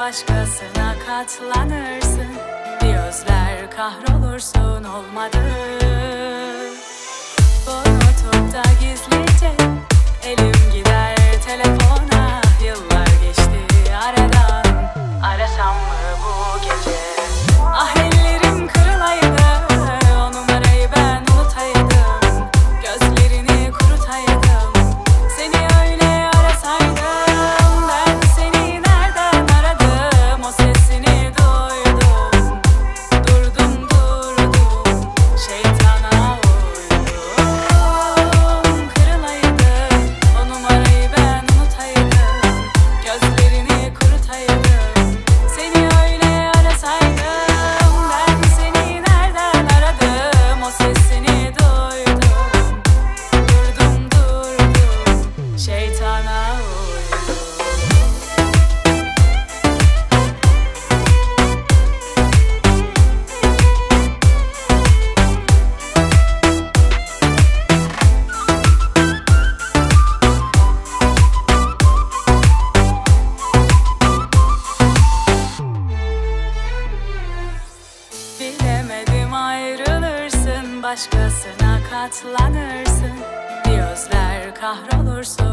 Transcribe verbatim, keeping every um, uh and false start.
başkasına katlanırsın. Bir özler kahrolursun, olmadı. Unutup da gizlice elim gider telefona. Yıllar geçti aradan, arasam mı bu gece? Ah ellerim kırılaydı, o numarayı ben unutaydım. Gözlerini kurutaydım, seni öyle arasaydım. Ben seni nereden aradım, o sesini duydum. Durdum durdum, şeytana uydum. Kırılaydı, o numarayı ben unutaydım. Gözlerini kurutaydım, seni öyle arasaydım. Ben seni nereden aradım, o sesini duydum. Durdum durdum, şeytana uydum. Bilemedim, ayrılırsın, başkasına katlanırsın. Bir özler kahrolursun.